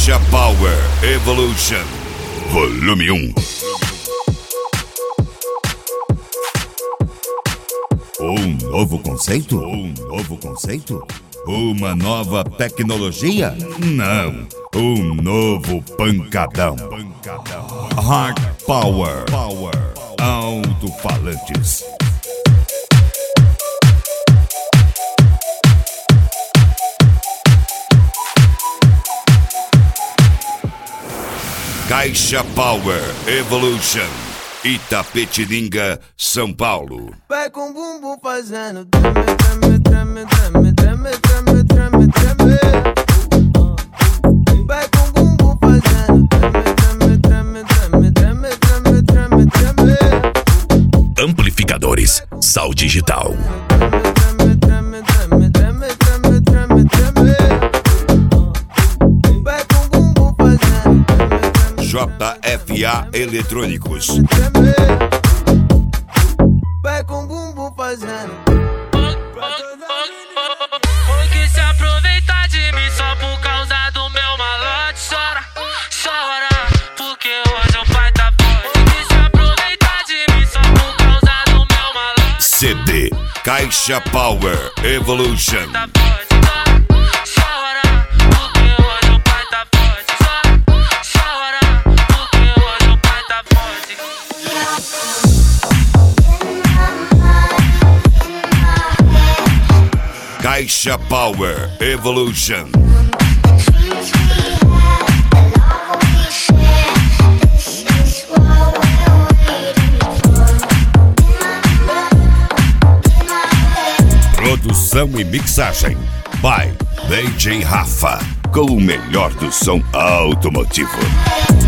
Caixa Power Evolution Volume 1. Um novo conceito? Uma nova tecnologia? Não, um novo pancadão. Hard Power Alto-falantes. Caixa Power Evolution, Itapetininga, São Paulo. Vai com o bumbum fazendo treme, treme, treme, treme, treme, treme, treme. Vai com o bumbum fazendo treme, treme, treme, treme, treme, treme, treme. Amplificadores Sal Digital. Treme, treme, treme, treme, treme, treme. Vai com o bumbum fazendo JFA Eletrônicos. vai com o bumbum fazendo. Porque se aproveitar de mim só por causa do meu malote. Chora, chora, porque hoje o pai tá forte. Porque se aproveitar de mim só por causa do meu malote. CD Caixa Power Evolution. Tá forte, chora, porque hoje o pai tá forte. Chora, porque hoje o pai tá forte. Caixa Power Evolution. Produção e mixagem by DJ Rafa, com o melhor do som automotivo.